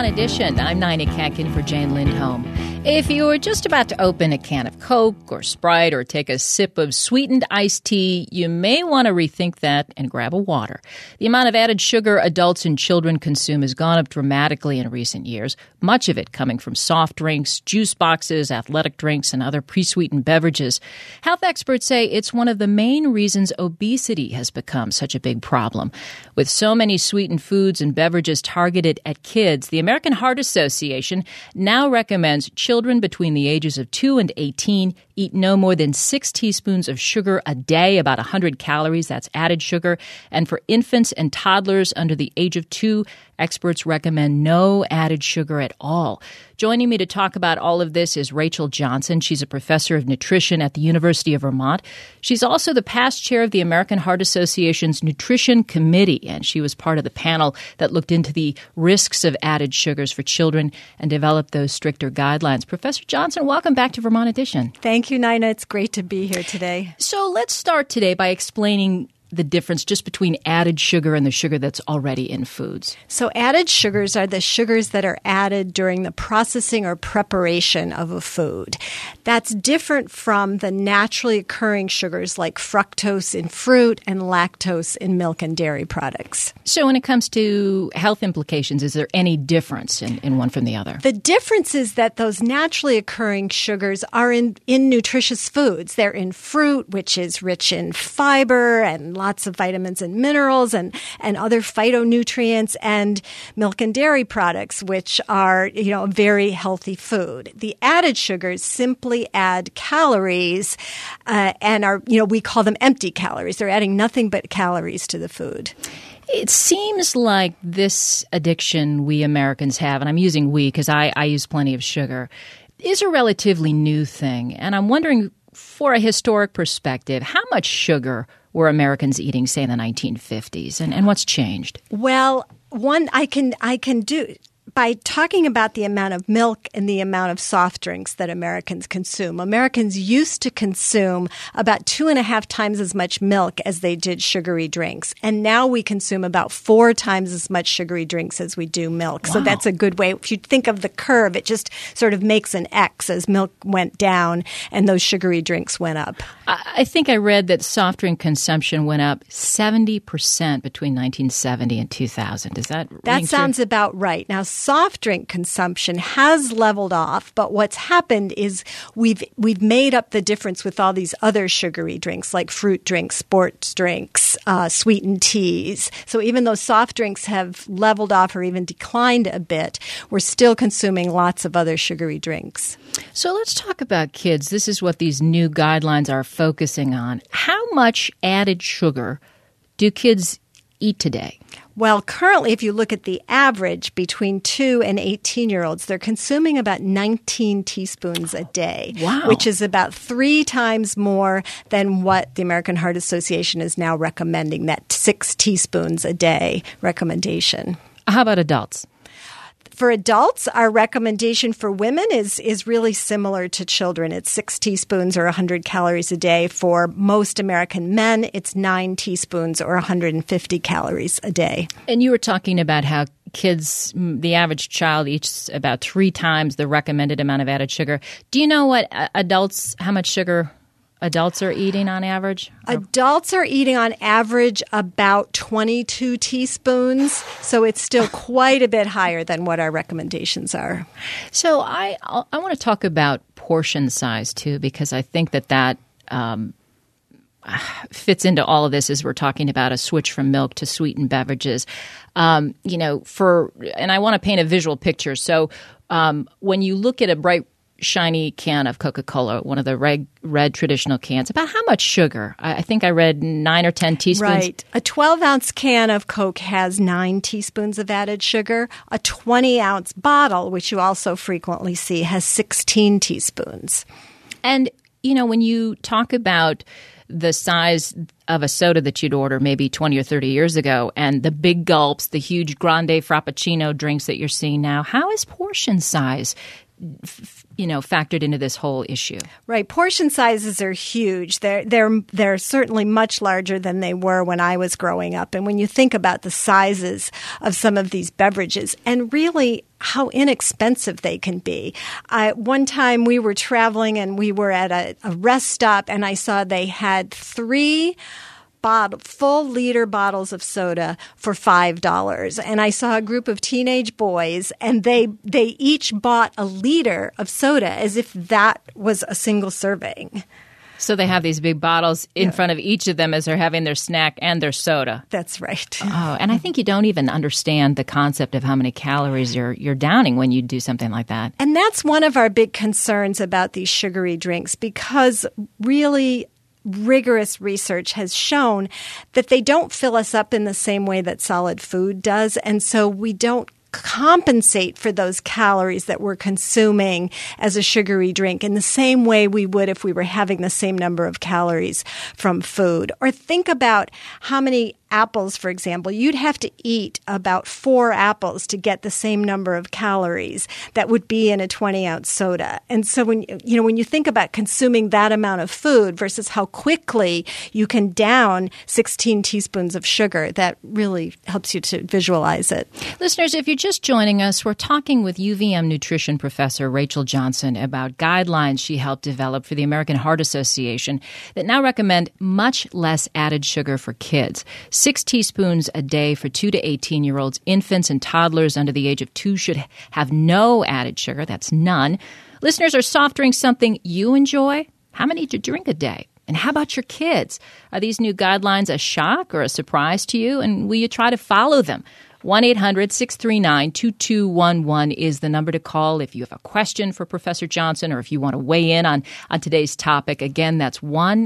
Vermont Edition. I'm Nina Katkin for Jane Lindholm. If you were just about to open a can of Coke or Sprite or take a sip of sweetened iced tea, you may want to rethink that and grab a water. The amount of added sugar adults and children consume has gone up dramatically in recent years, much of it coming from soft drinks, juice boxes, athletic drinks, and other pre-sweetened beverages. Health experts say it's one of the main reasons obesity has become such a big problem. With so many sweetened foods and beverages targeted at kids, the American Heart Association now recommends children between the ages of 2 and 18 eat no more than 6 teaspoons of sugar a day, about 100 calories. That's added sugar. And for infants and toddlers under the age of 2, experts recommend no added sugar at all. Joining me to talk about all of this is Rachel Johnson. She's a professor of nutrition at the University of Vermont. She's also the past chair of the American Heart Association's Nutrition Committee, and she was part of the panel that looked into the risks of added sugars for children and developed those stricter guidelines. Professor Johnson, welcome back to Vermont Edition. Thank you, Nina. It's great to be here today. So let's start today by explaining the difference just between added sugar and the sugar that's already in foods. So added sugars are the sugars that are added during the processing or preparation of a food. That's different from the naturally occurring sugars like fructose in fruit and lactose in milk and dairy products. So when it comes to health implications, is there any difference in one from the other? The difference is that those naturally occurring sugars are in nutritious foods. They're in fruit, which is rich in fiber and lots of vitamins and minerals and other phytonutrients, and milk and dairy products, which are, a very healthy food. The added sugars simply add calories and are, we call them empty calories. They're adding nothing but calories to the food. It seems like this addiction we Americans have, and I'm using we because I use plenty of sugar, is a relatively new thing. And I'm wondering, for a historic perspective, how much sugar were Americans eating, say, in the 1950s? And what's changed? Well, one I can do by talking about the amount of milk and the amount of soft drinks that Americans consume. Americans used to consume about 2.5 times as much milk as they did sugary drinks. And now we consume about 4 times as much sugary drinks as we do milk. Wow. So that's a good way. If you think of the curve, it just sort of makes an X as milk went down and those sugary drinks went up. I think I read that soft drink consumption went up 70% between 1970 and 2000. Does that ring true? That sounds about right. Now, soft drink consumption has leveled off, but what's happened is we've made up the difference with all these other sugary drinks like fruit drinks, sports drinks, sweetened teas. So even though soft drinks have leveled off or even declined a bit, we're still consuming lots of other sugary drinks. So let's talk about kids. This is what these new guidelines are focusing on. How much added sugar do kids eat today? Well, currently, if you look at the average between 2 and 18-year-olds, they're consuming about 19 teaspoons a day, wow, which is about 3 times more than what the American Heart Association is now recommending, that 6 teaspoons a day recommendation. How about adults? For adults, our recommendation for women is really similar to children. It's 6 teaspoons or 100 calories a day. For most American men, it's 9 teaspoons or 150 calories a day. And you were talking about how kids, the average child eats about 3 times the recommended amount of added sugar. Do you know what how much sugar adults are eating on average? Adults are eating on average about 22 teaspoons, so it's still quite a bit higher than what our recommendations are. So I want to talk about portion size too, because I think that fits into all of this as we're talking about a switch from milk to sweetened beverages. And I want to paint a visual picture. So when you look at a bright shiny can of Coca-Cola, one of the red traditional cans, about how much sugar? I think I read 9 or 10 teaspoons. Right. A 12-ounce can of Coke has 9 teaspoons of added sugar. A 20-ounce bottle, which you also frequently see, has 16 teaspoons. And, when you talk about the size of a soda that you'd order maybe 20 or 30 years ago and the big gulps, the huge grande frappuccino drinks that you're seeing now, how is portion size factored into this whole issue? Right. Portion sizes are huge. They're certainly much larger than they were when I was growing up. And when you think about the sizes of some of these beverages and really how inexpensive they can be. One time we were traveling and we were at a rest stop and I saw they had 3 full liter bottles of soda for $5. And I saw a group of teenage boys and they each bought a liter of soda as if that was a single serving. So they have these big bottles in front of each of them as they're having their snack and their soda. That's right. Oh, and I think you don't even understand the concept of how many calories you're downing when you do something like that. And that's one of our big concerns about these sugary drinks because really rigorous research has shown that they don't fill us up in the same way that solid food does. And so we don't compensate for those calories that we're consuming as a sugary drink in the same way we would if we were having the same number of calories from food. Or think about how many apples, for example. You'd have to eat about 4 apples to get the same number of calories that would be in a 20-ounce soda. And so when you think about consuming that amount of food versus how quickly you can down 16 teaspoons of sugar, that really helps you to visualize it. Listeners, if you're just joining us, we're talking with UVM nutrition professor Rachel Johnson about guidelines she helped develop for the American Heart Association that now recommend much less added sugar for kids. 6 teaspoons a day for 2 to 18-year-olds. Infants and toddlers under the age of 2 should have no added sugar. That's none. Listeners, are soft drinks something you enjoy? How many do you drink a day? And how about your kids? Are these new guidelines a shock or a surprise to you? And will you try to follow them? 1-800-639-2211 is the number to call if you have a question for Professor Johnson or if you want to weigh in on today's topic. Again, that's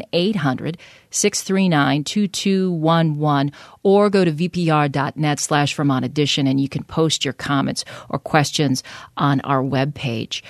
1-800-639-2211 or go to vpr.net/Vermont Edition and you can post your comments or questions on our webpage.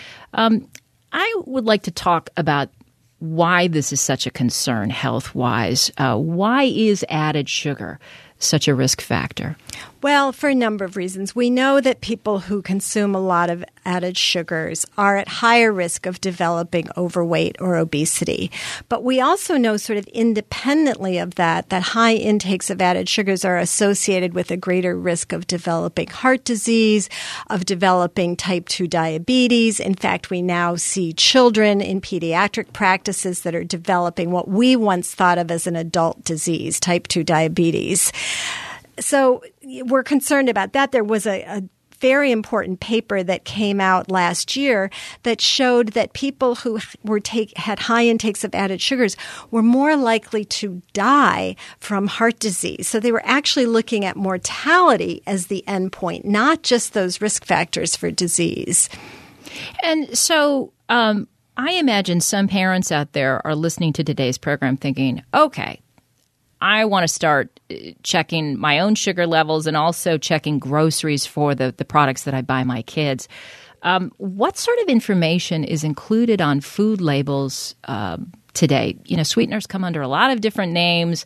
I would like to talk about why this is such a concern health-wise. Why is added sugar such a risk factor? Well, for a number of reasons. We know that people who consume a lot of added sugars are at higher risk of developing overweight or obesity. But we also know sort of independently of that high intakes of added sugars are associated with a greater risk of developing heart disease, of developing type 2 diabetes. In fact, we now see children in pediatric practices that are developing what we once thought of as an adult disease, type 2 diabetes. So we're concerned about that. There was a very important paper that came out last year that showed that people who had high intakes of added sugars were more likely to die from heart disease. So they were actually looking at mortality as the endpoint, not just those risk factors for disease. And so I imagine some parents out there are listening to today's program thinking, okay, I want to start checking my own sugar levels and also checking groceries for the products that I buy my kids. What sort of information is included on food labels today? Sweeteners come under a lot of different names.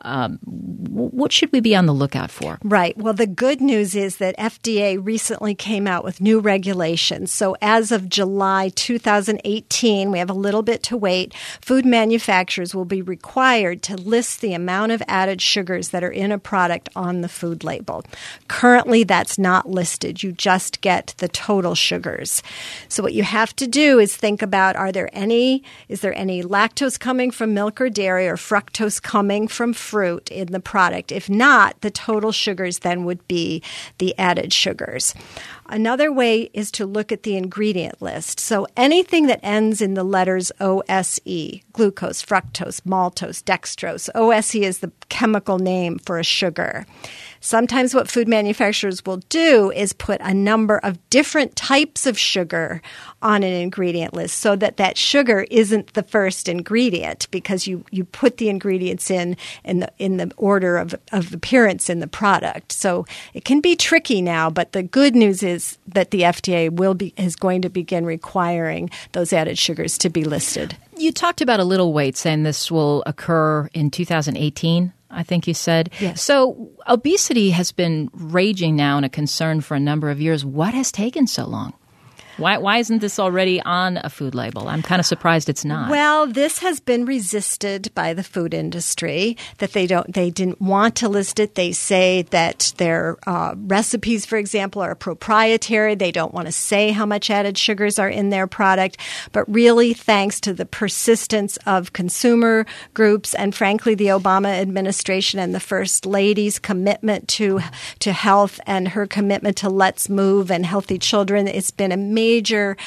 What should we be on the lookout for? Right. Well, the good news is that FDA recently came out with new regulations. So as of July 2018, we have a little bit to wait, food manufacturers will be required to list the amount of added sugars that are in a product on the food label. Currently, that's not listed. You just get the total sugars. So what you have to do is think about, is there any lactose coming from milk or dairy or fructose coming from fruit in the product? If not, the total sugars then would be the added sugars. Another way is to look at the ingredient list. So anything that ends in the letters OSE, glucose, fructose, maltose, dextrose. OSE is the chemical name for a sugar. Sometimes what food manufacturers will do is put a number of different types of sugar on an ingredient list so that sugar isn't the first ingredient because you put the ingredients in the order of appearance in the product. So it can be tricky now, but the good news is that the FDA is going to begin requiring those added sugars to be listed. You talked about a little weight, saying this will occur in 2018. I think you said. Yes. So obesity has been raging now and a concern for a number of years. What has taken so long? Why isn't this already on a food label? I'm kind of surprised it's not. Well, this has been resisted by the food industry, that they didn't want to list it. They say that their recipes, for example, are proprietary. They don't want to say how much added sugars are in their product. But really, thanks to the persistence of consumer groups and, frankly, the Obama administration and the First Lady's commitment to health and her commitment to Let's Move and healthy children, it's been a major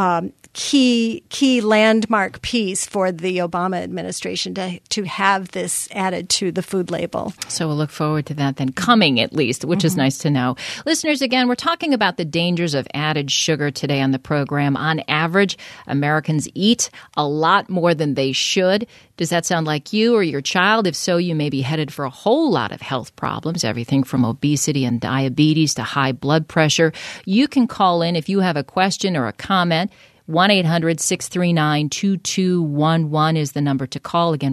key landmark piece for the Obama administration to have this added to the food label. So we'll look forward to that then coming, at least, which is nice to know. Listeners, again, we're talking about the dangers of added sugar today on the program. On average, Americans eat a lot more than they should. Does that sound like you or your child? If so, you may be headed for a whole lot of health problems, everything from obesity and diabetes to high blood pressure. You can call in if you have a question or a comment. 1-800-639-2211 is the number to call. Again,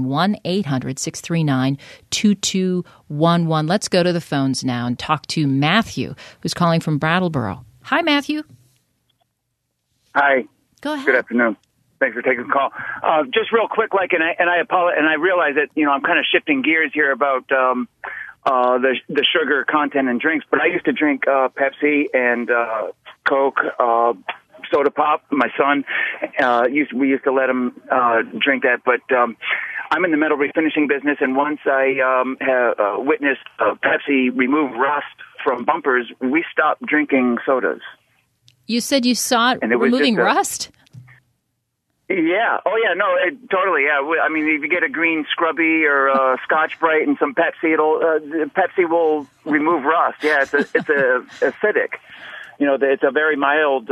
1-800-639-2211. Let's go to the phones now and talk to Matthew, who's calling from Brattleboro. Hi, Matthew. Hi. Go ahead. Good afternoon. Thanks for taking the call. Just real quick, I apologize, and I realize that I'm kind of shifting gears here about the sugar content in drinks, but I used to drink Pepsi and Coke. Soda pop. My son we used to let him drink that, but I'm in the metal refinishing business, and once I witnessed Pepsi remove rust from bumpers, we stopped drinking sodas. You said you saw it removing rust? Yeah. Oh, yeah. No, totally. Yeah. I mean, if you get a green Scrubby or Scotch Brite and some Pepsi, Pepsi will remove rust. Yeah, it's acidic. It's a very mild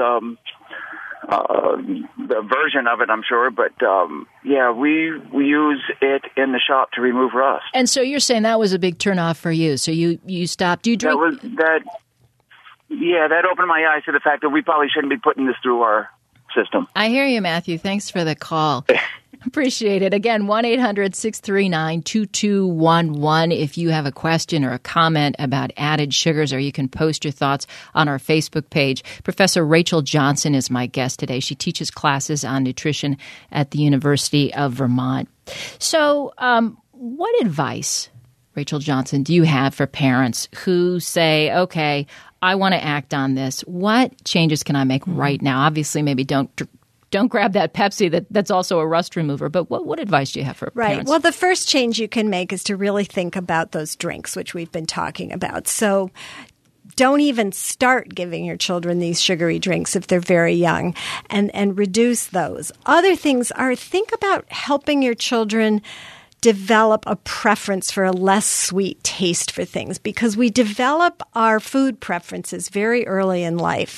version of it, I'm sure, but we use it in the shop to remove rust. And so you're saying that was a big turnoff for you. So you stopped. Do you drink? That opened my eyes to the fact that we probably shouldn't be putting this through our system. I hear you, Matthew. Thanks for the call. Appreciate it. Again, 1-800-639-2211 if you have a question or a comment about added sugars, or you can post your thoughts on our Facebook page. Professor Rachel Johnson is my guest today. She teaches classes on nutrition at the University of Vermont. So what advice, Rachel Johnson, do you have for parents who say, okay, I want to act on this. What changes can I make right now? Obviously, maybe don't grab that Pepsi that's also a rust remover. But what advice do you have for parents? Right. Well, the first change you can make is to really think about those drinks, which we've been talking about. So don't even start giving your children these sugary drinks if they're very young, and reduce those. Other things are, think about helping your children develop a preference for a less sweet taste for things, because we develop our food preferences very early in life.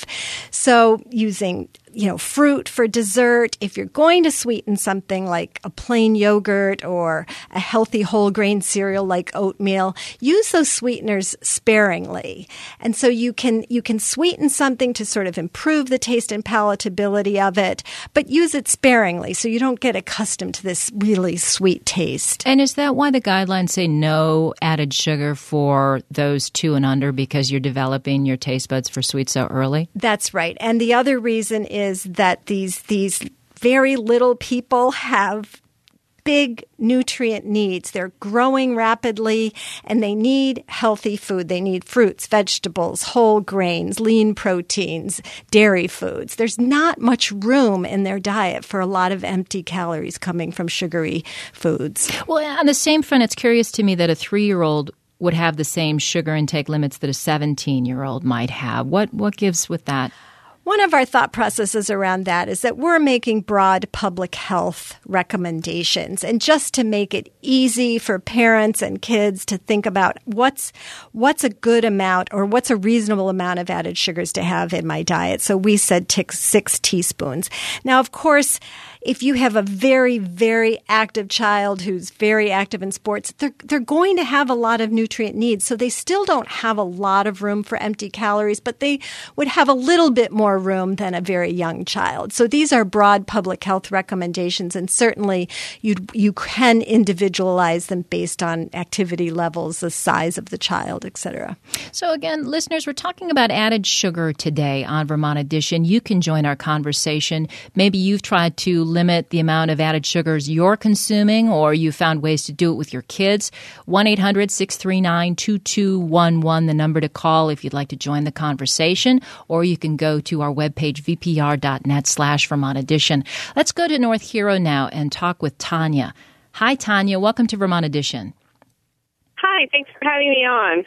So using fruit for dessert. If you're going to sweeten something like a plain yogurt or a healthy whole grain cereal like oatmeal, use those sweeteners sparingly. And so you can sweeten something to sort of improve the taste and palatability of it, but use it sparingly so you don't get accustomed to this really sweet taste. And is that why the guidelines say no added sugar for those 2 and under, because you're developing your taste buds for sweet so early? That's right. And the other reason is that these very little people have big nutrient needs. They're growing rapidly, and they need healthy food. They need fruits, vegetables, whole grains, lean proteins, dairy foods. There's not much room in their diet for a lot of empty calories coming from sugary foods. Well, on the same front, it's curious to me that a 3-year-old would have the same sugar intake limits that a 17-year-old might have. What gives with that? One of our thought processes around that is that we're making broad public health recommendations, and just to make it easy for parents and kids to think about what's a good amount or what's a reasonable amount of added sugars to have in my diet. So we said 6 teaspoons. Now, of course, if you have a very, very active child who's very active in sports, they're going to have a lot of nutrient needs. So they still don't have a lot of room for empty calories, but they would have a little bit more room than a very young child. So these are broad public health recommendations, and certainly you can individualize them based on activity levels, the size of the child, etc. So again, listeners, we're talking about added sugar today on Vermont Edition. You can join our conversation. Maybe you've tried to limit the amount of added sugars you're consuming, or you found ways to do it with your kids. 1-800-639-2211, the number to call if you'd like to join the conversation, or you can go to our webpage, vpr.net/Vermont Edition. Let's go to North Hero now and talk with Tanya. Hi, Tanya. Welcome to Vermont Edition. Hi, thanks for having me on.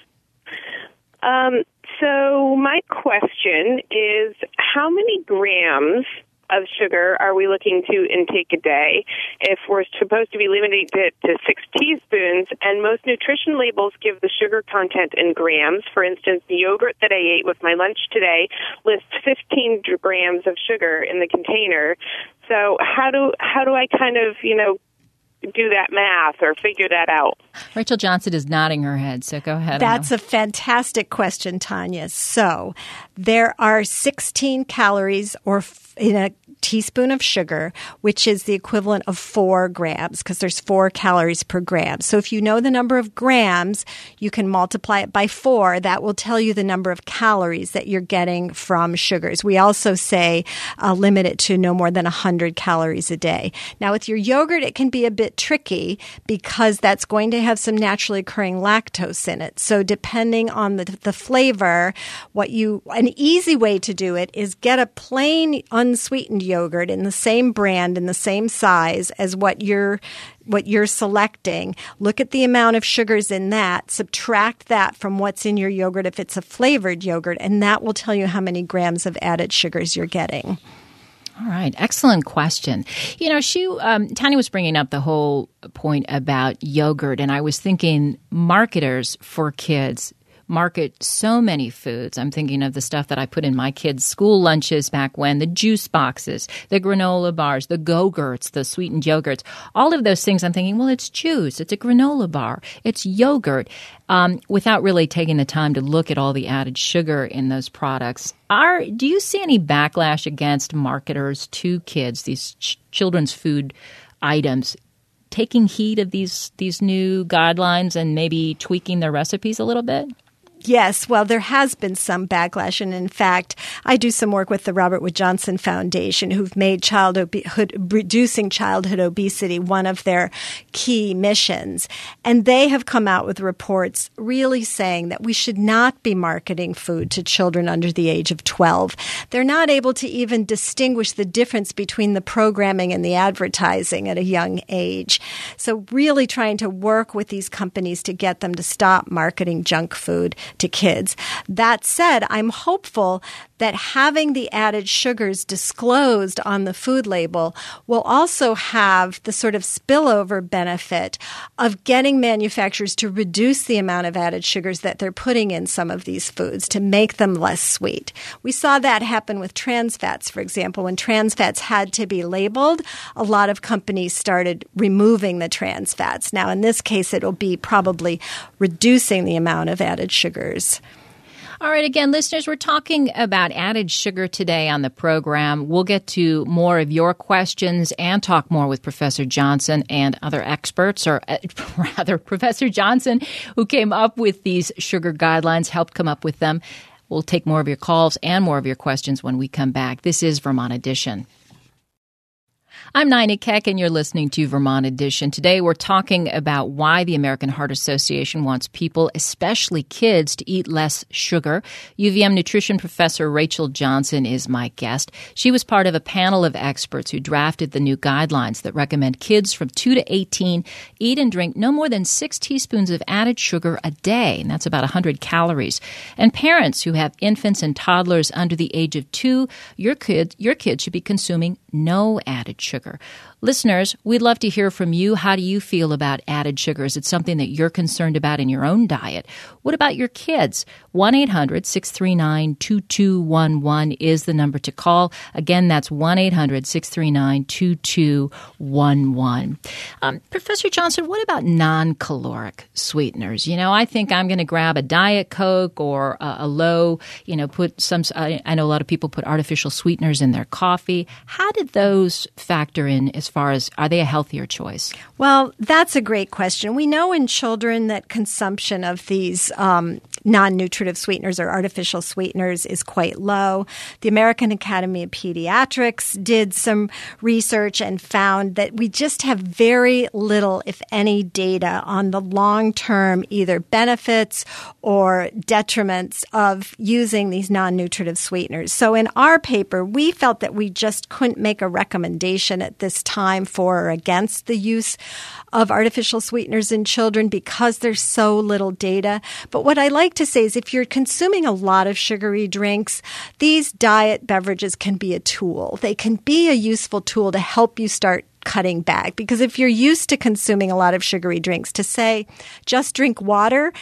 So my question is, how many grams of sugar are we looking to intake a day if we're supposed to be limiting it to 6 teaspoons? And most nutrition labels give the sugar content in grams. For instance, the yogurt that I ate with my lunch today lists 15 grams of sugar in the container. So how do I kind of, do that math or figure that out? Rachel Johnson is nodding her head, so go ahead. That's a fantastic question, Tanya. So there are 16 calories in a teaspoon of sugar, which is the equivalent of 4 grams, because there's 4 calories per gram. So if you know the number of grams, you can multiply it by 4. That will tell you the number of calories that you're getting from sugars. We also say limit it to no more than 100 calories a day. Now, with your yogurt, it can be a bit tricky because that's going to have some naturally occurring lactose in it. So depending on the flavor, an easy way to do it is get a plain unsweetened yogurt in the same brand, in the same size as what you're selecting. Look at the amount of sugars in that, subtract that from what's in your yogurt if it's a flavored yogurt, and that will tell you how many grams of added sugars you're getting. All right. Excellent question. Tanya was bringing up the whole point about yogurt, and I was thinking marketers for kids market so many foods. I'm thinking of the stuff that I put in my kids' school lunches back when, the juice boxes, the granola bars, the Go-Gurts, the sweetened yogurts, all of those things. I'm thinking, well, it's juice, it's a granola bar, it's yogurt, without really taking the time to look at all the added sugar in those products. Do you see any backlash against marketers to kids, these children's food items, taking heed of these new guidelines and maybe tweaking their recipes a little bit? Yes, well, there has been some backlash. And in fact, I do some work with the Robert Wood Johnson Foundation, who've made reducing childhood obesity one of their key missions. And they have come out with reports really saying that we should not be marketing food to children under the age of 12. They're not able to even distinguish the difference between the programming and the advertising at a young age. So really trying to work with these companies to get them to stop marketing junk food to kids. That said, I'm hopeful that having the added sugars disclosed on the food label will also have the sort of spillover benefit of getting manufacturers to reduce the amount of added sugars that they're putting in some of these foods to make them less sweet. We saw that happen with trans fats, for example. When trans fats had to be labeled, a lot of companies started removing the trans fats. Now, in this case, it'll be probably reducing the amount of added sugars. All right, again, listeners, we're talking about added sugar today on the program. We'll get to more of your questions and talk more with Professor Johnson and other experts, or rather Professor Johnson, who came up with these sugar guidelines, helped come up with them. We'll take more of your calls and more of your questions when we come back. This is Vermont Edition. I'm Nina Keck, and you're listening to Vermont Edition. Today, we're talking about why the American Heart Association wants people, especially kids, to eat less sugar. UVM nutrition professor Rachel Johnson is my guest. She was part of a panel of experts who drafted the new guidelines that recommend kids from 2 to 18 eat and drink no more than 6 teaspoons of added sugar a day, and that's about 100 calories. And parents who have infants and toddlers under the age of 2, your kid should be consuming no added sugar. sugar. Listeners, we'd love to hear from you. How do you feel about added sugar? Is it something that you're concerned about in your own diet? What about your kids? 1-800-639-2211 is the number to call. Again, that's 1-800-639-2211. Professor Johnson, what about non-caloric sweeteners? I think I'm going to grab a Diet Coke or a low, put some, I know a lot of people put artificial sweeteners in their coffee. How did those factor in as far as, are they a healthier choice? Well, that's a great question. We know in children that consumption of these non-nutritive sweeteners or artificial sweeteners is quite low. The American Academy of Pediatrics did some research and found that we just have very little, if any, data on the long-term either benefits or detriments of using these non-nutritive sweeteners. So in our paper, we felt that we just couldn't make a recommendation at this time for or against the use of artificial sweeteners in children because there's so little data. But what I like to say is if you're consuming a lot of sugary drinks, these diet beverages can be a tool. They can be a useful tool to help you start cutting back. Because if you're used to consuming a lot of sugary drinks, to say just drink water,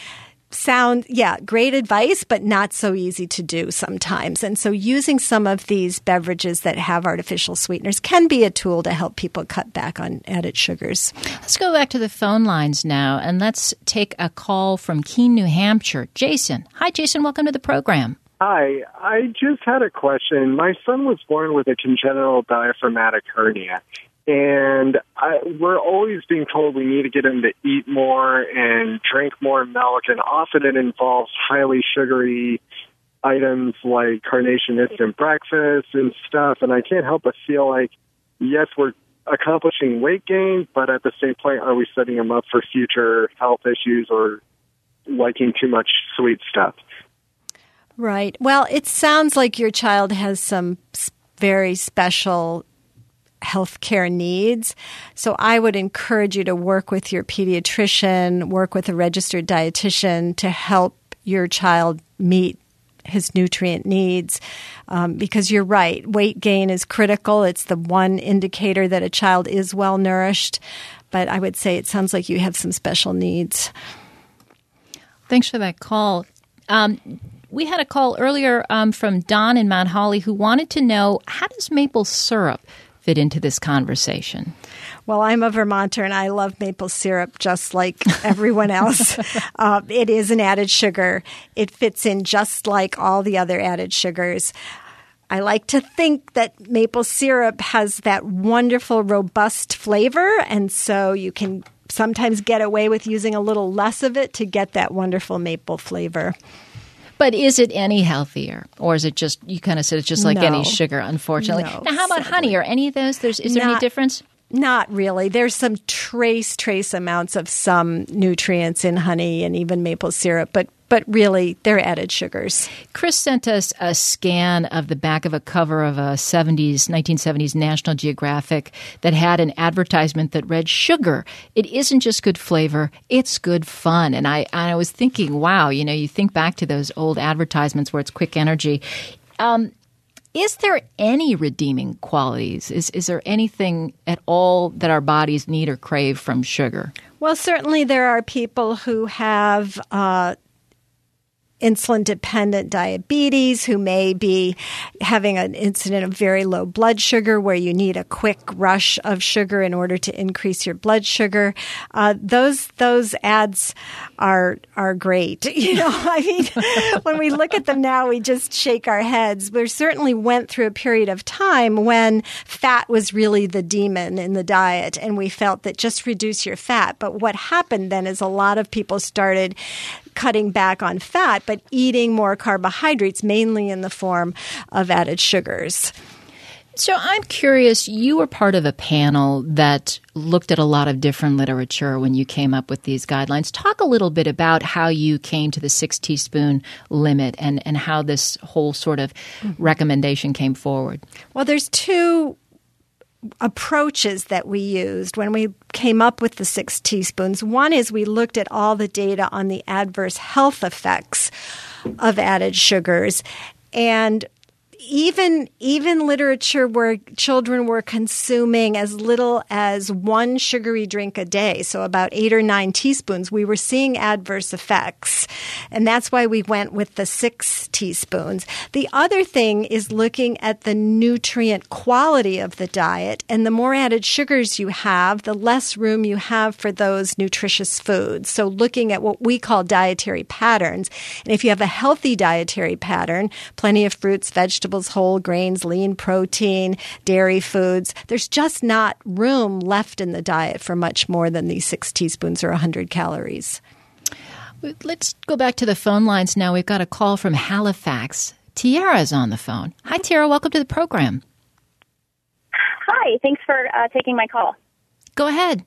great advice, but not so easy to do sometimes. And so using some of these beverages that have artificial sweeteners can be a tool to help people cut back on added sugars. Let's go back to the phone lines now, and let's take a call from Keene, New Hampshire. Jason. Hi, Jason. Welcome to the program. Hi. I just had a question. My son was born with a congenital diaphragmatic hernia. And we're always being told we need to get him to eat more and drink more milk, and often it involves highly sugary items like Carnation Instant Breakfast and stuff. And I can't help but feel like, yes, we're accomplishing weight gain, but at the same point, are we setting him up for future health issues or liking too much sweet stuff? Right. Well, it sounds like your child has some very special healthcare needs. So I would encourage you to work with your pediatrician, work with a registered dietitian to help your child meet his nutrient needs. Because you're right, weight gain is critical. It's the one indicator that a child is well nourished. But I would say it sounds like you have some special needs. Thanks for that call. We had a call earlier from Don in Mount Holly who wanted to know, how does maple syrup fit into this conversation? Well, I'm a Vermonter and I love maple syrup just like everyone else. It is an added sugar. It fits in just like all the other added sugars. I like to think that maple syrup has that wonderful, robust flavor, and so you can sometimes get away with using a little less of it to get that wonderful maple flavor. But is it any healthier? Or is it just, you kind of said it's just like any sugar, unfortunately. No, now, how about honey? Are any of those, is there any difference? Not really. There's some trace amounts of some nutrients in honey and even maple syrup, but really they're added sugars. Chris sent us a scan of the back of a cover of a 1970s National Geographic that had an advertisement that read, "Sugar. It isn't just good flavor, it's good fun." And I was thinking, wow, you think back to those old advertisements where it's quick energy. Is there any redeeming qualities? Is there anything at all that our bodies need or crave from sugar? Well, certainly there are people who have insulin-dependent diabetes who may be having an incident of very low blood sugar where you need a quick rush of sugar in order to increase your blood sugar. Those ads are great. When we look at them now, we just shake our heads. We certainly went through a period of time when fat was really the demon in the diet, and we felt that just reduce your fat. But what happened then is a lot of people started cutting back on fat, but eating more carbohydrates, mainly in the form of added sugars. So I'm curious, you were part of a panel that looked at a lot of different literature when you came up with these guidelines. Talk a little bit about how you came to the 6 teaspoon limit and how this whole sort of recommendation came forward. Well, there's two approaches that we used when we came up with the 6 teaspoons. One is we looked at all the data on the adverse health effects of added sugars. And even literature where children were consuming as little as 1 sugary drink a day, so about 8 or 9 teaspoons, we were seeing adverse effects. And that's why we went with the 6 teaspoons. The other thing is looking at the nutrient quality of the diet. And the more added sugars you have, the less room you have for those nutritious foods. So looking at what we call dietary patterns. And if you have a healthy dietary pattern, plenty of fruits, vegetables, whole grains, lean protein, dairy foods, there's just not room left in the diet for much more than these 6 teaspoons or 100 calories. Let's go back to the phone lines now. We've got a call from Halifax. Tiara's on the phone. Hi, Tiara. Welcome to the program. Hi. Thanks for taking my call. Go ahead.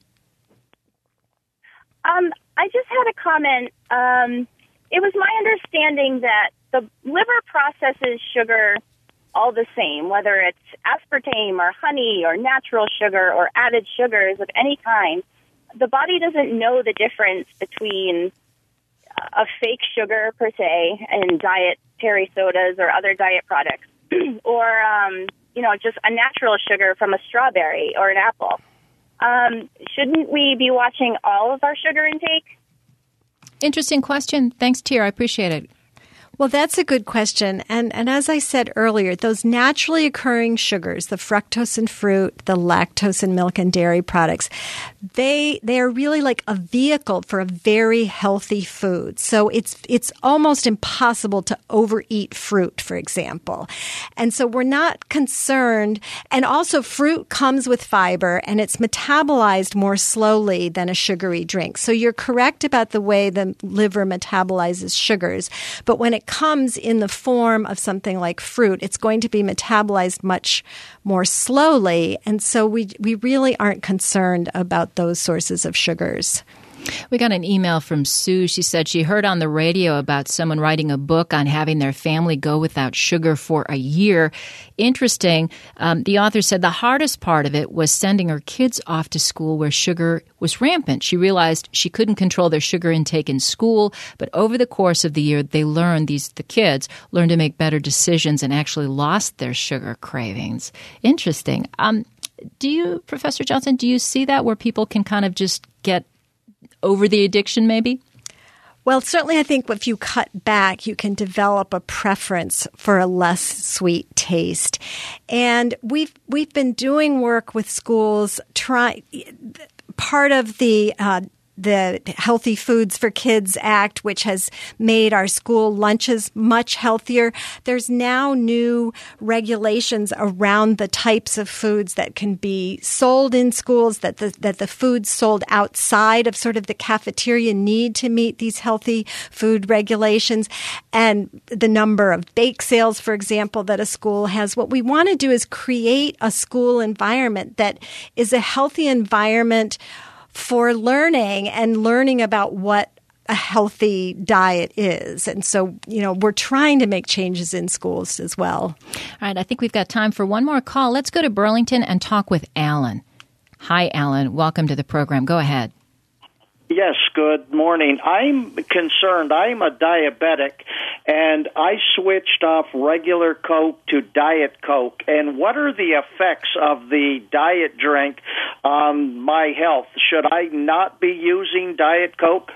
I just had a comment. It was my understanding that the liver processes sugar all the same, whether it's aspartame or honey or natural sugar or added sugars of any kind. The body doesn't know the difference between a fake sugar, per se, in dietary sodas or other diet products, or, just a natural sugar from a strawberry or an apple. Shouldn't we be watching all of our sugar intake? Interesting question. Thanks, Tiara. I appreciate it. Well, that's a good question. And as I said earlier, those naturally occurring sugars, the fructose in fruit, the lactose in milk and dairy products, they are really like a vehicle for a very healthy food. So it's almost impossible to overeat fruit, for example. And so we're not concerned. And also fruit comes with fiber and it's metabolized more slowly than a sugary drink. So you're correct about the way the liver metabolizes sugars. But when it comes in the form of something like fruit, it's going to be metabolized much more slowly. And so we really aren't concerned about those sources of sugars. We got an email from Sue. She said she heard on the radio about someone writing a book on having their family go without sugar for a year. Interesting. The author said the hardest part of it was sending her kids off to school where sugar was rampant. She realized she couldn't control their sugar intake in school, but over the course of the year, the kids learned to make better decisions and actually lost their sugar cravings. Interesting. Professor Johnson, do you see that where people can kind of just get over the addiction maybe? Well, certainly I think if you cut back, you can develop a preference for a less sweet taste. And we've been doing work with schools, part of the Healthy Foods for Kids Act, which has made our school lunches much healthier. There's now new regulations around the types of foods that can be sold in schools, that the foods sold outside of sort of the cafeteria need to meet these healthy food regulations, and the number of bake sales, for example, that a school has. What we want to do is create a school environment that is a healthy environment for learning about what a healthy diet is. And so, we're trying to make changes in schools as well. All right. I think we've got time for one more call. Let's go to Burlington and talk with Alan. Hi, Alan. Welcome to the program. Go ahead. Yes, good morning. I'm concerned. I'm a diabetic, and I switched off regular Coke to Diet Coke. And what are the effects of the diet drink on my health? Should I not be using Diet Coke?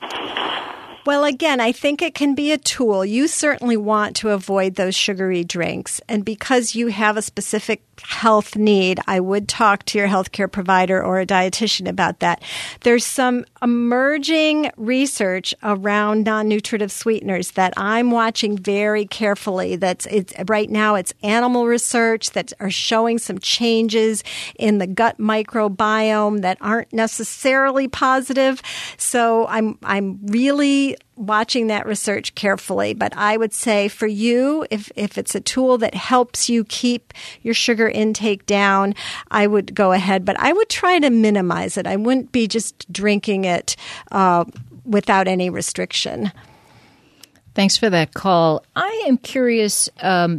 Well, again, I think it can be a tool. You certainly want to avoid those sugary drinks. And because you have a specific health need, I would talk to your healthcare provider or a dietitian about that. There's some emerging research around non-nutritive sweeteners that I'm watching very carefully. Right now it's animal research that are showing some changes in the gut microbiome that aren't necessarily positive. So I'm really watching that research carefully. But I would say for you, if it's a tool that helps you keep your sugar intake down, I would go ahead. But I would try to minimize it. I wouldn't be just drinking it without any restriction. Thanks for that call. I am curious,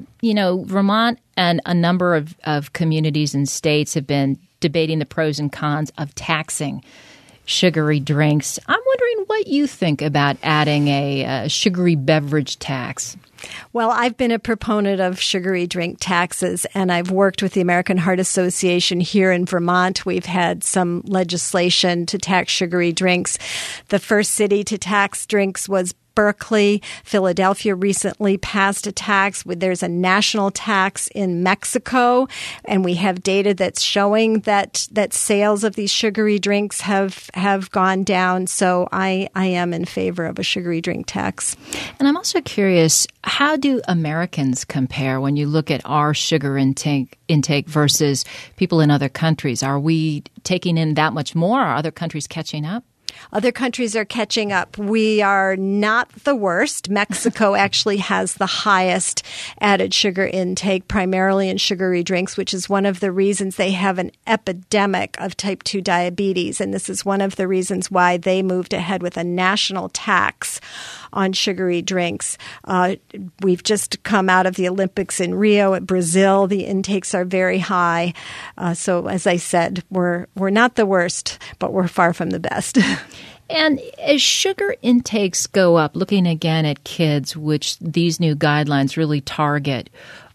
Vermont and a number of communities and states have been debating the pros and cons of taxing sugary drinks. I'm wondering what you think about adding a sugary beverage tax. Well, I've been a proponent of sugary drink taxes, and I've worked with the American Heart Association here in Vermont. We've had some legislation to tax sugary drinks. The first city to tax drinks was Berkeley. Philadelphia recently passed a tax. There's a national tax in Mexico, and we have data that's showing that sales of these sugary drinks have gone down. So I am in favor of a sugary drink tax. And I'm also curious, how do Americans compare when you look at our sugar intake versus people in other countries? Are we taking in that much more? Are other countries catching up? Other countries are catching up. We are not the worst. Mexico actually has the highest added sugar intake, primarily in sugary drinks, which is one of the reasons they have an epidemic of type 2 diabetes. And this is one of the reasons why they moved ahead with a national tax on sugary drinks. We've just come out of the Olympics in Rio at Brazil. The intakes are very high. So as I said, we're not the worst, but we're far from the best. And as sugar intakes go up, looking again at kids, which these new guidelines really target,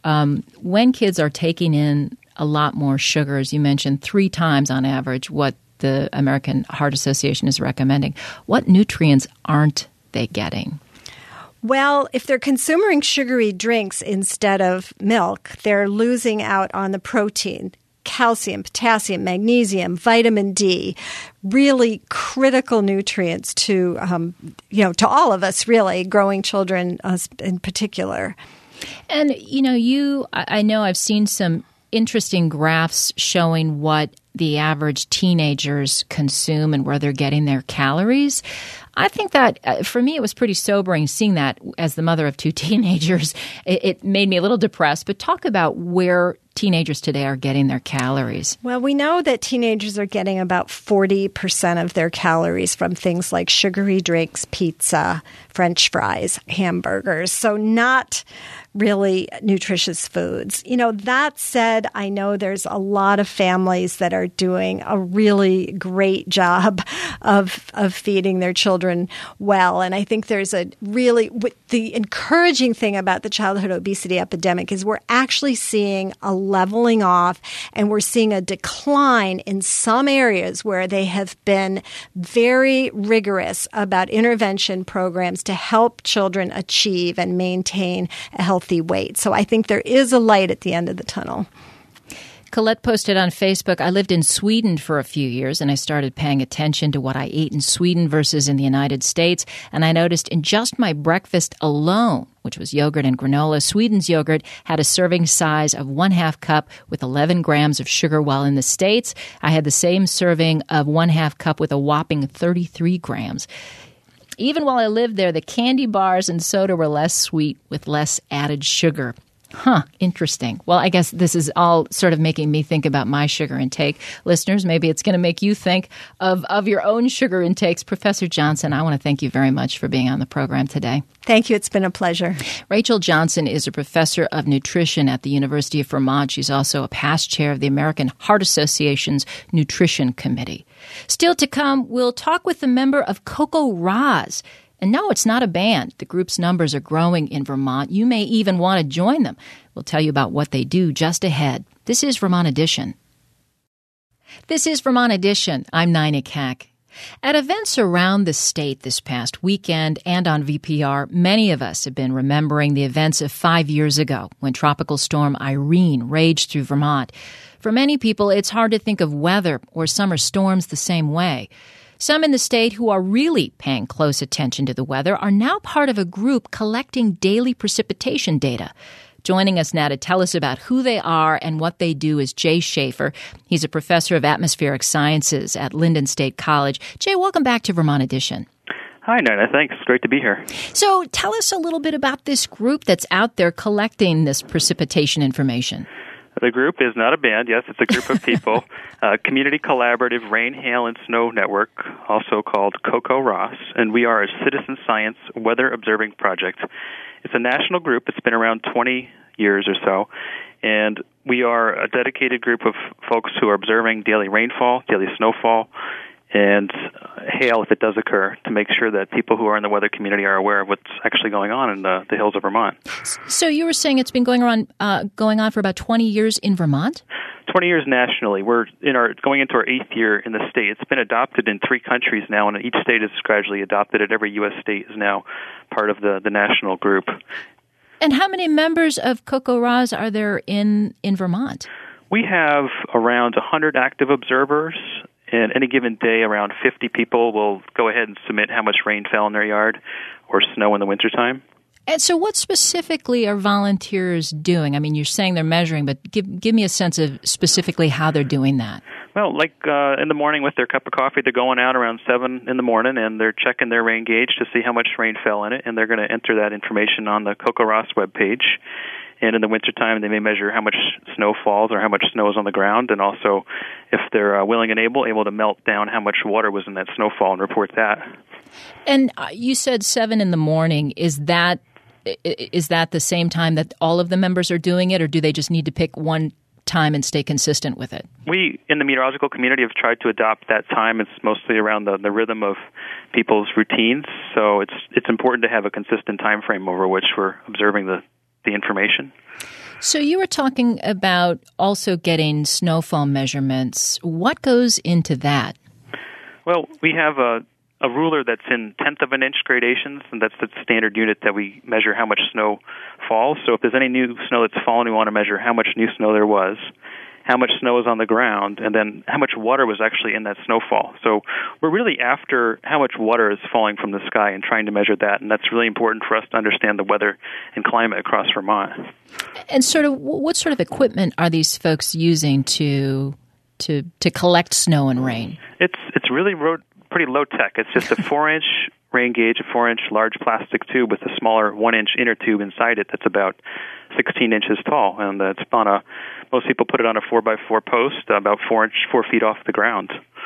when kids are taking in a lot more sugar, as you mentioned, 3 times on average what the American Heart Association is recommending, what nutrients aren't they getting? Well, if they're consuming sugary drinks instead of milk, they're losing out on the protein, calcium, potassium, magnesium, vitamin D, really critical nutrients to all of us, really, growing children in particular. And, I know I've seen some interesting graphs showing what the average teenagers consume and where they're getting their calories. I think that, for me, it was pretty sobering seeing that as the mother of 2 teenagers. It made me a little depressed. But talk about where teenagers today are getting their calories. Well, we know that teenagers are getting about 40% of their calories from things like sugary drinks, pizza, French fries, hamburgers. So not really nutritious foods. That said, I know there's a lot of families that are doing a really great job of feeding their children well. And I think there's the encouraging thing about the childhood obesity epidemic is we're actually seeing a leveling off, and we're seeing a decline in some areas where they have been very rigorous about intervention programs to help children achieve and maintain a healthy weight. So I think there is a light at the end of the tunnel. Colette posted on Facebook, I lived in Sweden for a few years, and I started paying attention to what I ate in Sweden versus in the United States. And I noticed in just my breakfast alone, which was yogurt and granola, Sweden's yogurt had a serving size of 1/2 cup with 11 grams of sugar, while in the States, I had the same serving of 1/2 cup with a whopping 33 grams. Even while I lived there, the candy bars and soda were less sweet with less added sugar. Interesting. Well, I guess this is all sort of making me think about my sugar intake. Listeners, maybe it's going to make you think of your own sugar intakes. Professor Johnson, I want to thank you very much for being on the program today. Thank you. It's been a pleasure. Rachel Johnson is a professor of nutrition at the University of Vermont. She's also a past chair of the American Heart Association's Nutrition Committee. Still to come, we'll talk with a member of Coco Roz. And no, it's not a band. The group's numbers are growing in Vermont. You may even want to join them. We'll tell you about what they do just ahead. This is Vermont Edition. I'm Nina Kack. At events around the state this past weekend and on VPR, many of us have been remembering the events of 5 years ago when Tropical Storm Irene raged through Vermont. For many people, it's hard to think of weather or summer storms the same way. Some in the state who are really paying close attention to the weather are now part of a group collecting daily precipitation data. Joining us now to tell us about who they are and what they do is Jay Schaefer. He's a professor of atmospheric sciences at Lyndon State College. Jay, welcome back to Vermont Edition. Hi, Nina. Thanks. It's great to be here. So tell us a little bit about this group that's out there collecting this precipitation information. The group is not a band. Yes, it's a group of people. Community Collaborative Rain, Hail, and Snow Network, also called Coco Ross, and we are a citizen science weather observing project. It's a national group. It's been around 20 years or so, and we are a dedicated group of folks who are observing daily rainfall, daily snowfall, and hail if it does occur, to make sure that people who are in the weather community are aware of what's actually going on in the hills of Vermont. So you were saying it's been going on for about 20 years in Vermont? 20 years nationally. We're going into our 8th year in the state. It's been adopted in 3 countries now, and each state has gradually adopted it. Every U.S. state is now part of the national group. And how many members of CoCoRaHS are there in Vermont? We have around 100 active observers. And any given day, around 50 people will go ahead and submit how much rain fell in their yard or snow in the wintertime. And so what specifically are volunteers doing? I mean, you're saying they're measuring, but give me a sense of specifically how they're doing that. Well, like in the morning with their cup of coffee, they're going out around 7 in the morning, and they're checking their rain gauge to see how much rain fell in it, and they're going to enter that information on the CoCoRaHS webpage. And in the wintertime, they may measure how much snow falls or how much snow is on the ground, and also, if they're willing and able to melt down how much water was in that snowfall and report that. And you said 7 in the morning. Is that the same time that all of the members are doing it, or do they just need to pick one time and stay consistent with it? We, in the meteorological community, have tried to adopt that time. It's mostly around the rhythm of people's routines, so it's important to have a consistent time frame over which we're observing the information. So you were talking about also getting snowfall measurements. What goes into that? Well, we have a ruler that's in tenth of an inch gradations, and that's the standard unit that we measure how much snow falls. So if there's any new snow that's fallen, we want to measure how much new snow there was, how much snow is on the ground, and then how much water was actually in that snowfall. So we're really after how much water is falling from the sky and trying to measure that, and that's really important for us to understand the weather and climate across Vermont. And what sort of equipment are these folks using to collect snow and rain? It's really pretty low tech. It's just a 4-inch rain gauge, a 4-inch large plastic tube with a smaller 1-inch inner tube inside it that's about 16 inches tall, and it's on most people put it on a 4x4 post about 4 feet off the ground.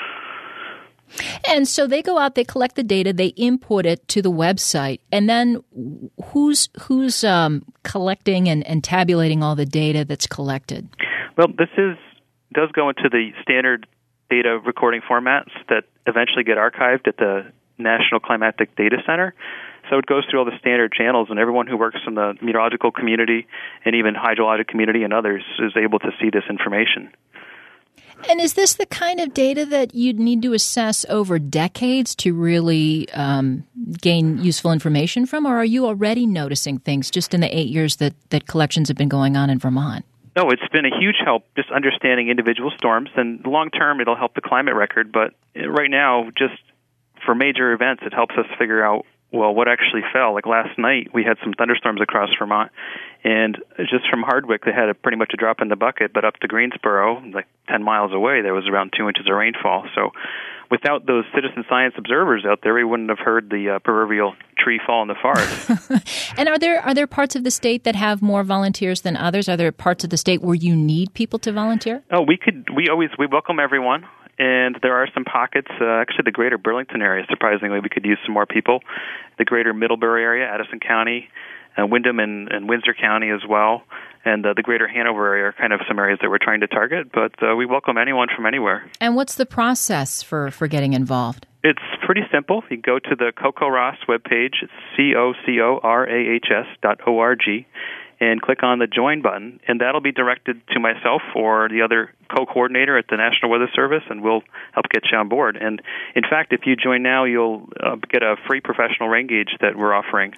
And so they go out, they collect the data, they input it to the website, and then who's collecting and tabulating all the data that's collected? Well, this does go into the standard data recording formats that eventually get archived at the National Climatic Data Center. So it goes through all the standard channels, and everyone who works in the meteorological community and even hydrologic community and others is able to see this information. And is this the kind of data that you'd need to assess over decades to really gain useful information from, or are you already noticing things just in the 8 years that collections have been going on in Vermont? No, it's been a huge help just understanding individual storms, and long term it'll help the climate record, but right now, just for major events, it helps us figure out, well, what actually fell. Like last night, we had some thunderstorms across Vermont, and just from Hardwick, they had pretty much a drop in the bucket, but up to Greensboro, like 10 miles away, there was around 2 inches of rainfall. So without those citizen science observers out there, we wouldn't have heard the proverbial tree fall in the forest. And are there parts of the state that have more volunteers than others? Are there parts of the state where you need people to volunteer? Oh, we welcome everyone. And there are some pockets, actually the greater Burlington area, surprisingly, we could use some more people. The greater Middlebury area, Addison County, Windham and Windsor County as well, and the greater Hanover area are kind of some areas that we're trying to target, but we welcome anyone from anywhere. And what's the process for getting involved? It's pretty simple. You go to the CoCoRaHS webpage, it's CoCoRaHS.org, and click on the Join button, and that'll be directed to myself or the other co-coordinator at the National Weather Service, and we'll help get you on board. And in fact, if you join now, you'll get a free professional rain gauge that we're offering.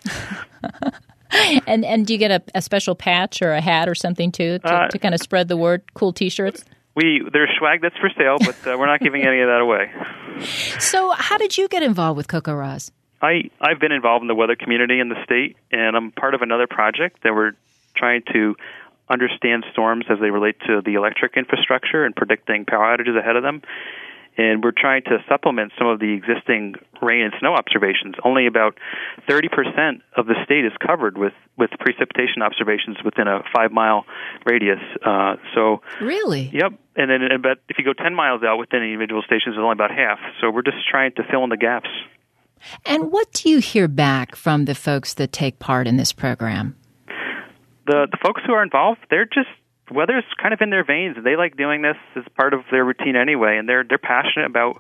And do you get a special patch or a hat or something too to kind of spread the word? Cool T-shirts? There's swag that's for sale, but we're not giving any of that away. So how did you get involved with CoCoRaHS? I've been involved in the weather community in the state, and I'm part of another project that we're trying to understand storms as they relate to the electric infrastructure and predicting power outages ahead of them. And we're trying to supplement some of the existing rain and snow observations. Only about 30% of the state is covered with precipitation observations within a 5-mile radius. Really? Yep. And then but if you go 10 miles out within individual stations, it's only about half. So we're just trying to fill in the gaps. And what do you hear back from the folks that take part in this program? The folks who are involved, weather's kind of in their veins. They like doing this as part of their routine anyway, and they're passionate about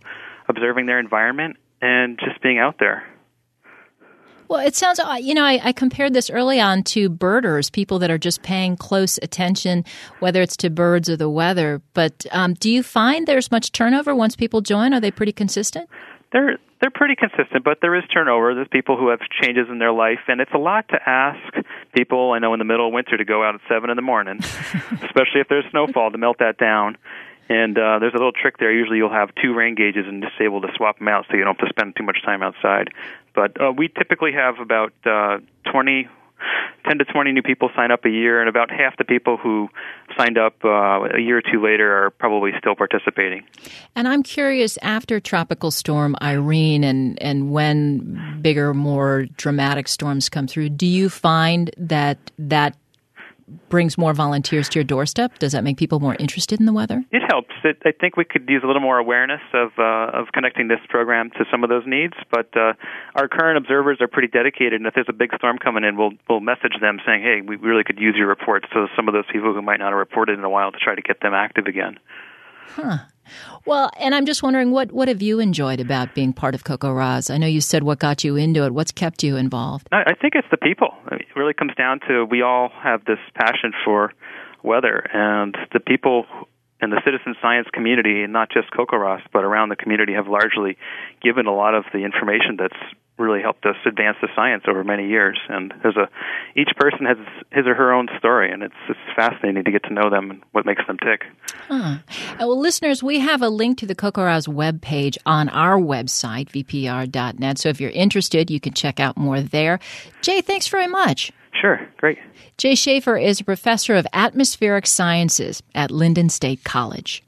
observing their environment and just being out there. Well, it sounds, I compared this early on to birders, people that are just paying close attention, whether it's to birds or the weather. But do you find there's much turnover once people join? Are they pretty consistent? They're pretty consistent, but there is turnover. There's people who have changes in their life, and it's a lot to ask people, I know, in the middle of winter to go out at 7 in the morning, especially if there's snowfall, to melt that down. And there's a little trick there. Usually you'll have 2 rain gauges and just able to swap them out so you don't have to spend too much time outside. But we typically have about 10 to 20 new people sign up a year, and about half the people who signed up a year or two later are probably still participating. And I'm curious, after Tropical Storm Irene and when bigger, more dramatic storms come through, do you find that brings more volunteers to your doorstep? Does that make people more interested in the weather? It helps. I think we could use a little more awareness of connecting this program to some of those needs. But our current observers are pretty dedicated, and if there's a big storm coming in, we'll message them saying, "Hey, we really could use your reports." So some of those people who might not have reported in a while to try to get them active again. Huh. Well, and I'm just wondering, what have you enjoyed about being part of CoCoRaHS? I know you said what got you into it. What's kept you involved? I think it's the people. It really comes down to we all have this passion for weather, and the people in the citizen science community, and not just CoCoRaHS, but around the community, have largely given a lot of the information that's really helped us advance the science over many years. And each person has his or her own story, and it's fascinating to get to know them and what makes them tick. Well, listeners, we have a link to the CoCoRaHS webpage on our website, vpr.net. So if you're interested, you can check out more there. Jay, thanks very much. Sure, great. Jay Schaefer is a professor of atmospheric sciences at Lyndon State College.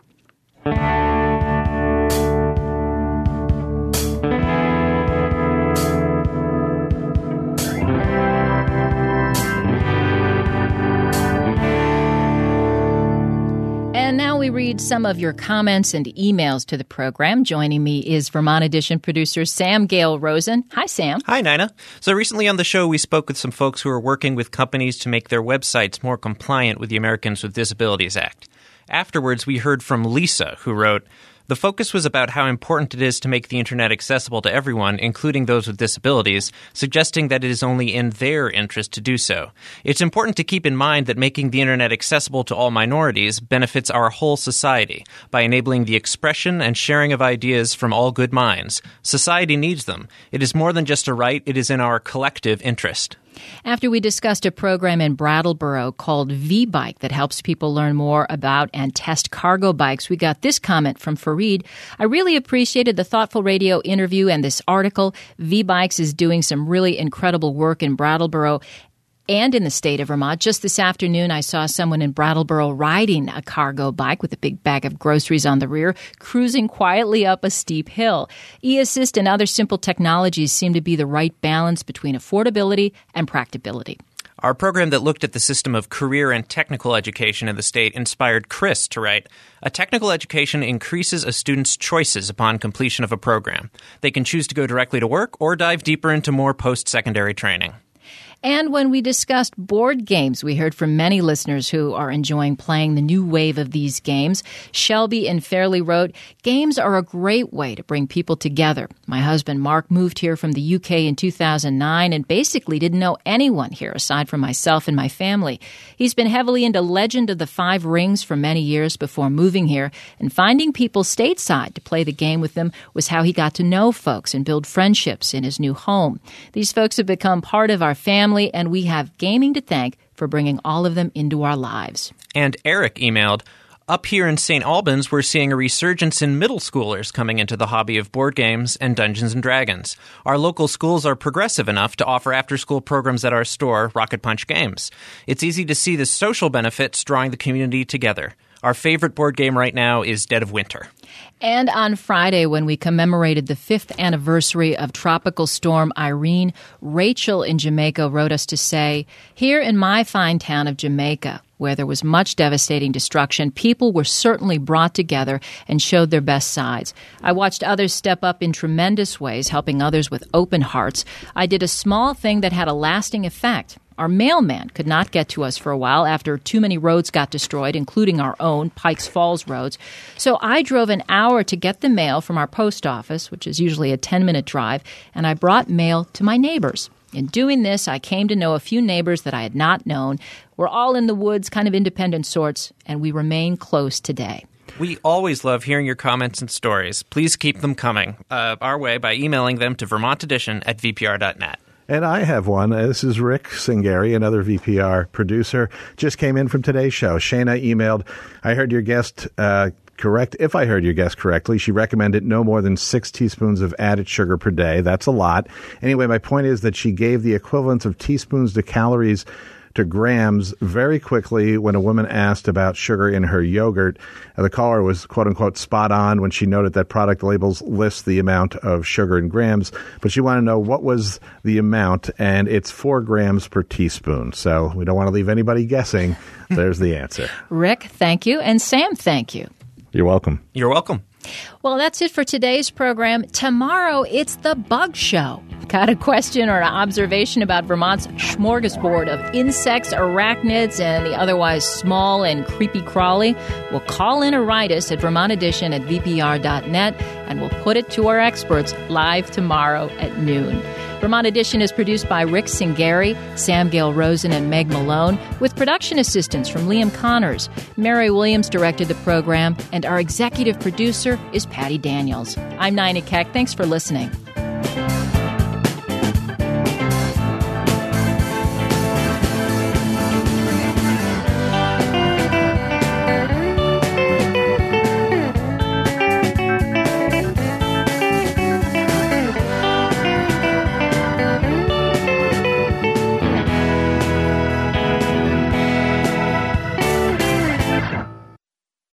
And now we read some of your comments and emails to the program. Joining me is Vermont Edition producer Sam Gale Rosen. Hi, Sam. Hi, Nina. So recently on the show, we spoke with some folks who are working with companies to make their websites more compliant with the Americans with Disabilities Act. Afterwards, we heard from Lisa, who wrote, "The focus was about how important it is to make the Internet accessible to everyone, including those with disabilities, suggesting that it is only in their interest to do so. It's important to keep in mind that making the Internet accessible to all minorities benefits our whole society by enabling the expression and sharing of ideas from all good minds. Society needs them. It is more than just a right, it is in our collective interest." After we discussed a program in Brattleboro called V-Bike that helps people learn more about and test cargo bikes, we got this comment from Fareed. "I really appreciated the thoughtful radio interview and this article. V-Bikes is doing some really incredible work in Brattleboro and in the state of Vermont. Just this afternoon, I saw someone in Brattleboro riding a cargo bike with a big bag of groceries on the rear, cruising quietly up a steep hill. E-Assist and other simple technologies seem to be the right balance between affordability and practicability." Our program that looked at the system of career and technical education in the state inspired Chris to write, "A technical education increases a student's choices upon completion of a program. They can choose to go directly to work or dive deeper into more post-secondary training." And when we discussed board games, we heard from many listeners who are enjoying playing the new wave of these games. Shelby in Fairleigh wrote, "Games are a great way to bring people together. My husband Mark moved here from the UK in 2009 and basically didn't know anyone here aside from myself and my family. He's been heavily into Legend of the Five Rings for many years before moving here, and finding people stateside to play the game with them was how he got to know folks and build friendships in his new home. These folks have become part of our family, and we have gaming to thank for bringing all of them into our lives." And Eric emailed, "Up here in St. Albans, we're seeing a resurgence in middle schoolers coming into the hobby of board games and Dungeons & Dragons. Our local schools are progressive enough to offer after-school programs at our store, Rocket Punch Games. It's easy to see the social benefits drawing the community together. Our favorite board game right now is Dead of Winter." And on Friday, when we commemorated the 5th anniversary of Tropical Storm Irene, Rachel in Jamaica wrote us to say, "Here in my fine town of Jamaica, where there was much devastating destruction, people were certainly brought together and showed their best sides. I watched others step up in tremendous ways, helping others with open hearts. I did a small thing that had a lasting effect. Our mailman could not get to us for a while after too many roads got destroyed, including our own Pikes Falls roads. So I drove an hour to get the mail from our post office, which is usually a 10-minute drive, and I brought mail to my neighbors. In doing this, I came to know a few neighbors that I had not known. We're all in the woods, kind of independent sorts, and we remain close today. We always love hearing your comments and stories. Please keep them coming our way by emailing them to vermontedition@vpr.net. And I have one. This is Rick Singari, another VPR producer. Just came in from today's show. Shayna emailed, I heard your guest correct. If I heard your guest correctly, she recommended no more than 6 teaspoons of added sugar per day. That's a lot. Anyway, my point is that she gave the equivalence of teaspoons to calories to grams very quickly when a woman asked about sugar in her yogurt. The caller was, quote unquote, spot on when she noted that product labels list the amount of sugar in grams, but she wanted to know what was the amount, and it's 4 grams per teaspoon. So we don't want to leave anybody guessing. There's the answer. Rick, thank you. And Sam, thank you. You're welcome. You're welcome. Well, that's it for today's program. Tomorrow, it's the Bug Show. Got a question or an observation about Vermont's smorgasbord of insects, arachnids, and the otherwise small and creepy crawly? Well, call in or write us at vermontedition@vpr.net, and we'll put it to our experts live tomorrow at noon. Vermont Edition is produced by Rick Singari, Sam Gale Rosen, and Meg Malone, with production assistance from Liam Connors. Mary Williams directed the program, and our executive producer is Patty Daniels. I'm Nina Keck. Thanks for listening.